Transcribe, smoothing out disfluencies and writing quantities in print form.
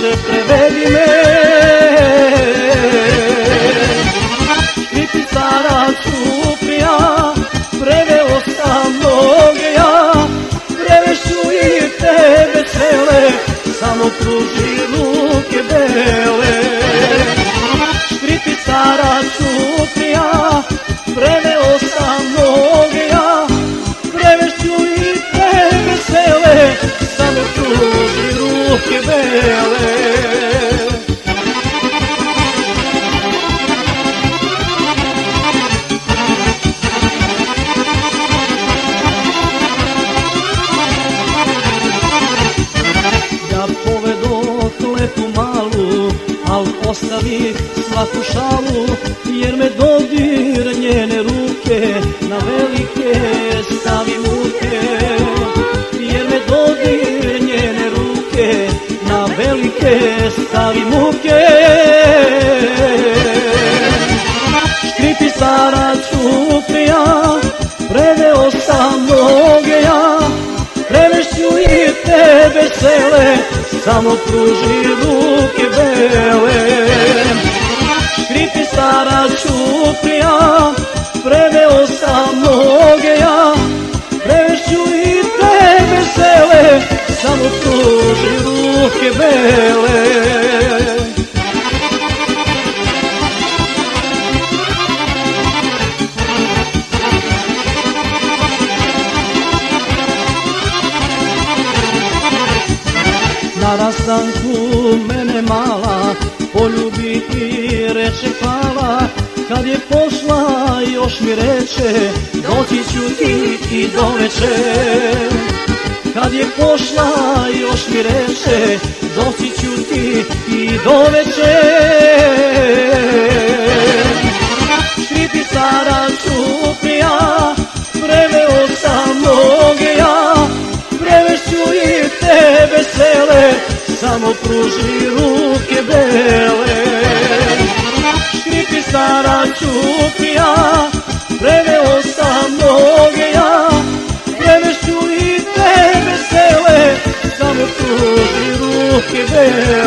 Bože, prevedi me. Škripi stara Ćuprija, preveo sam mnoge ja, prevešću i tebe cele, samo pruži ruke bele. Škripi stara Ćuprija, preveo sam mnoge ja, prevešću i tebe cele, samo pruži ruke bele. Ja povedoh lepu malu, al ostavi svaku šalu, jer me dodir njene ruke, na velike stavi muke. Jer me dodir njene ruke, na velike stavi muke. Škripi stara Ćuprija, preveo sam mnoge ja, prevešću i tebe cele, samo pruži ruke bele. Škripi stara Ćuprija, preveo sam mnoge ja, prevešću i tebe cele, samo pruži ruke bele. Na rastanku mene mala poljubi i reče hvala, kad je pošla još mi reče, doći ću ti i doveče. Kad je pošla još mi reče, doći ću ti i doveče. Škripi stara Ćuprija, preveo sam mnoge ja, prevešću i tebe cele, samo pruži ruke bele. Škripi stara Ćuprija, preveo sam mnoge ja, prevešću i tebe cele, samo pruži ruke bele.